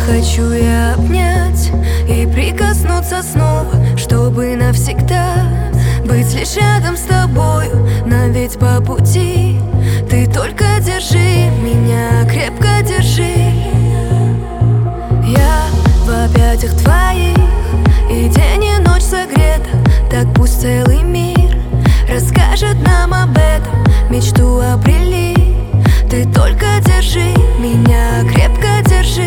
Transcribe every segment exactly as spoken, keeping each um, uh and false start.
Хочу я обнять и прикоснуться снова, чтобы навсегда быть лишь рядом с тобою. Нам ведь по пути. Ты только держи меня, крепко держи. Я в объятиях твоих, и день и ночь согрета. Так пусть целый мир расскажет нам об этом. Мечту обрели. Ты только держи меня, крепко держи.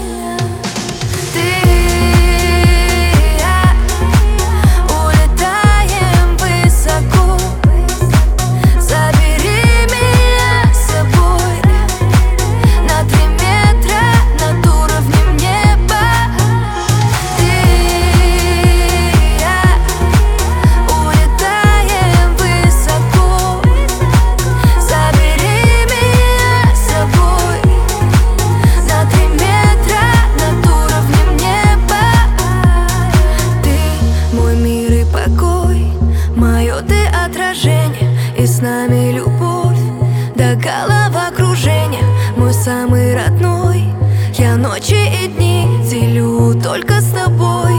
И с нами любовь до головокружения. Мой самый родной, я ночи и дни делю только с тобой.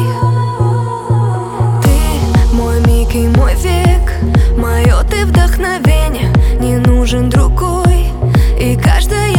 Ты мой миг и мой век, мое ты вдохновение. Не нужен другой, и каждая